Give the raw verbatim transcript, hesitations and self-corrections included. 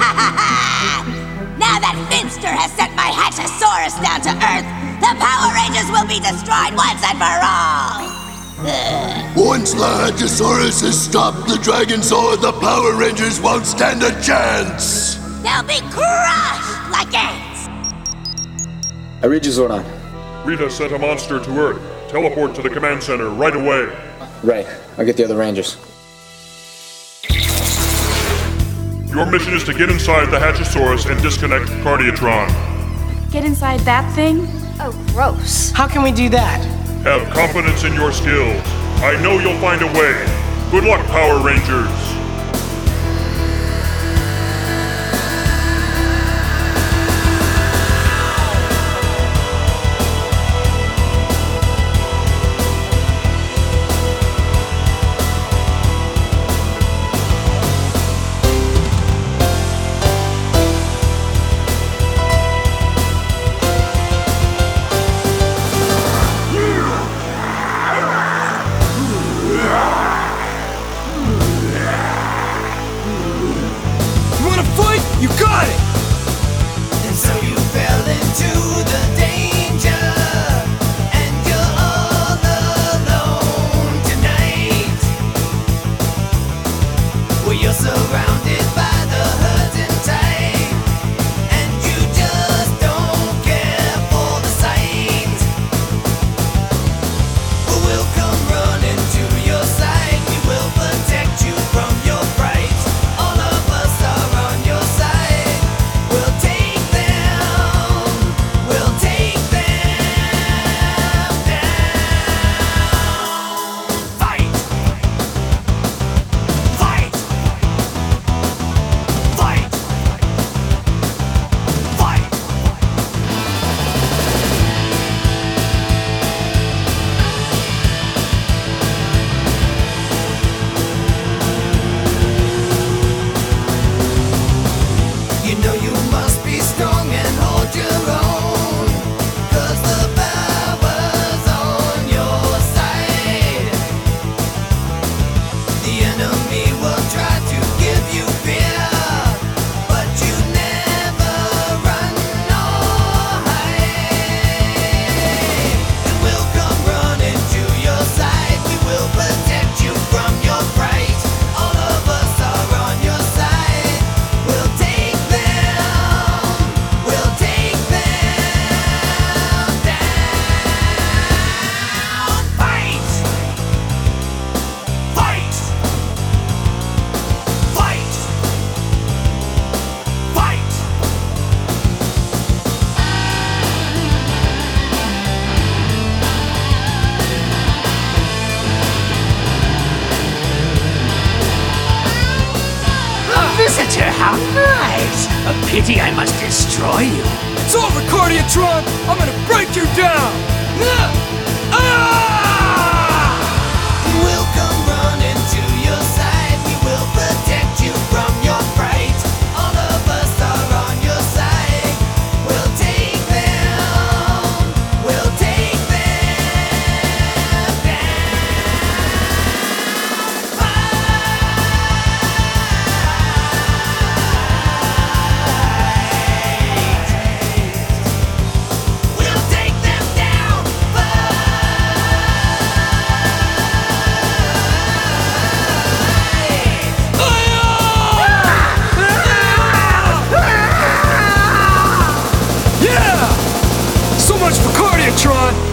Now that Finster has sent my Hatchosaurus down to Earth, the Power Rangers will be destroyed once and for all! Once the Hatchosaurus has stopped the Dragonsaur, the Power Rangers won't stand a chance! They'll be crushed like ants! I read you, Zordon. Rita sent a monster to Earth. Teleport to the command center right away. Right. I'll get the other Rangers. Your mission is to get inside the Hatchosaurus and disconnect Cardiatron. Get inside that thing? Oh, gross. How can we do that? Have confidence in your skills. I know you'll find a way. Good luck, Power Rangers. You got it! And so you fell into the danger, and you're all alone tonight. Well, you're surrounded by the hurting tide, and you just don't care for the sight. But we'll come running to your side. We will protect you from your fright. All of us are on your side. Visitor, how nice! A pity I must destroy you. It's over, Cardiatron! I'm gonna break you down! Ah! We'll come running to your side. We will protect you from your fright. All of us are on your side. We'll take them. We'll take them down. We'll take them down. Yeah! So much for Cardiatron!